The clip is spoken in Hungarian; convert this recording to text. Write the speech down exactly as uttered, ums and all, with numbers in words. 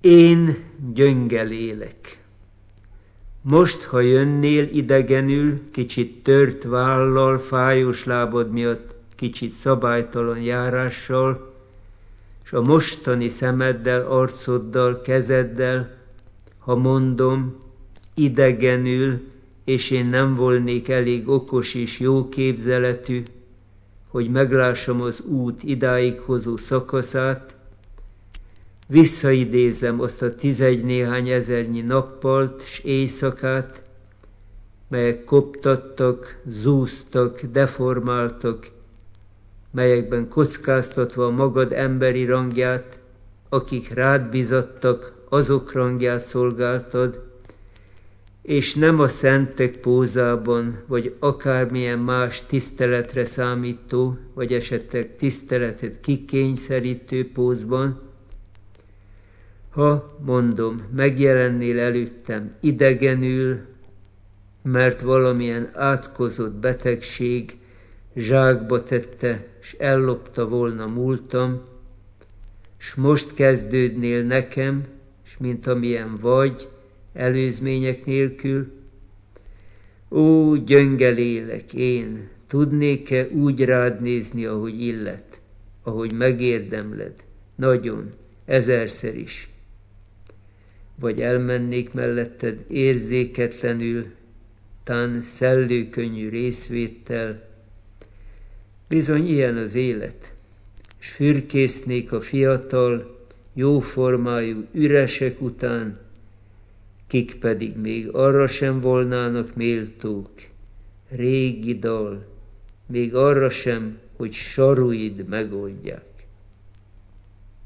Én gyönge lélek. Most, ha jönnél idegenül, kicsit tört vállal, fájós lábad miatt, kicsit szabálytalan járással, s a mostani szemeddel, arcoddal, kezeddel, ha mondom, idegenül, és én nem volnék elég okos és jó képzeletű, hogy meglássam az út idáig hozó szakaszát, visszaidézem azt a tizegy néhány ezernyi nappalt s éjszakát, melyek koptattak, zúztak, deformáltak, melyekben kockáztatva a magad emberi rangját, akik rád bizattak, azok rangját szolgáltad, és nem a szentek pózában, vagy akármilyen más tiszteletre számító, vagy esetleg tiszteletet kikényszerítő pózban, ha, mondom, megjelennél előttem idegenül, mert valamilyen átkozott betegség zsákba tette, s ellopta volna múltam, s most kezdődnél nekem, s mint amilyen vagy, előzmények nélkül, ó, gyönge lélek, én, tudnék-e úgy rád nézni, ahogy illet, ahogy megérdemled, nagyon, ezerszer is, vagy elmennék melletted érzéketlenül, tán szellőkönnyű részvéttel, bizony ilyen az élet, s fürkésznék a fiatal, jóformájú üresek után, kik pedig még arra sem volnának méltók, régi dal, még arra sem, hogy saruid megoldják.